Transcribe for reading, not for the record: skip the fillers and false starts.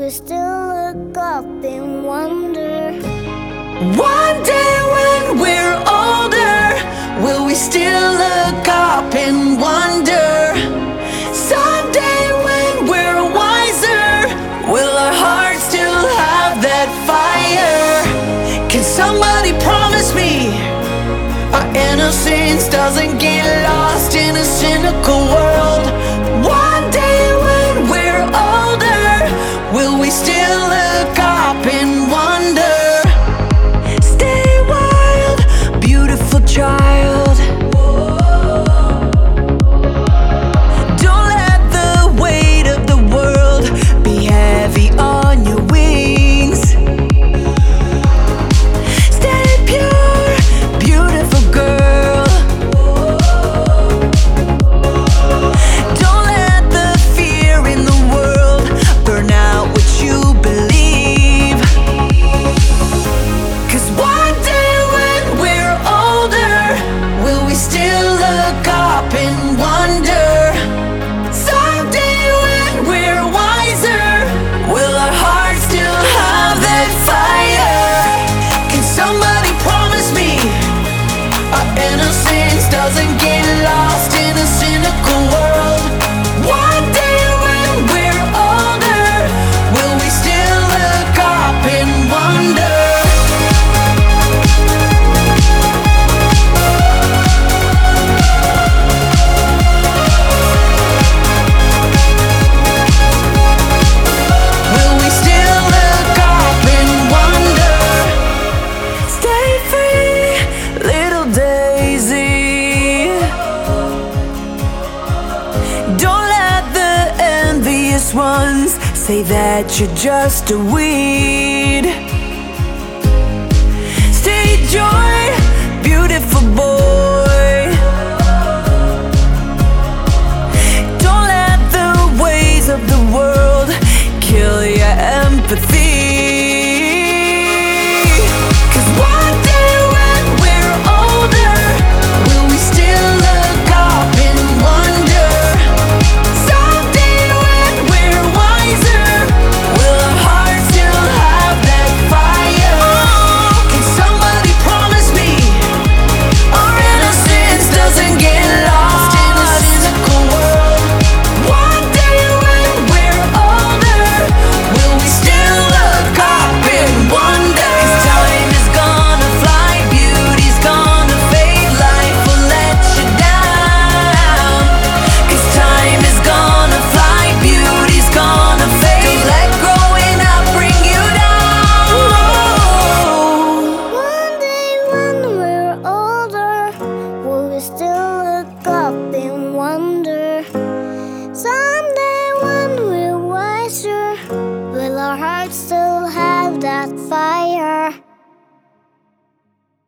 we still look up and wonder? One day when we're older, will we still look up and wonder? Someday when we're wiser, will our hearts still have that fire? Can somebody promise me our innocence doesn't get lost in a cynical world? One day when we're older, will we still look up and wonder? Stay wild, beautiful child. Don't let the weight of the world be heavy on your wings. Stay pure, beautiful girl. Don't let the fear in the world burn out what you believe. 'Cause one day when we're older, will we still look up and wonder? Someday when we're wiser, will our hearts still have that fire? Can somebody promise me our innocence doesn't get lost in a cynical world? One day when we're older, will we still look up and wonder? Will we still look up and wonder? Stay free, little daisy. Don't let the envious ones say that you're just a weed. Stay joy, beautiful boy. Don't let the ways of the world kill your empathy. 'Cause one day when we're older, will we still look up and wonder? Someday when we're wiser, will our hearts still have that fire? Can somebody promise me our innocence doesn't get lost in a cynical world? One day when we're older, will we still look up and wonder? 'Cause time is gonna fly, beauty's gonna fade, life will let you down. 'Cause time is gonna fly, beauty's gonna fade, don't let growing up bring you down. One day when we're older, will we still look up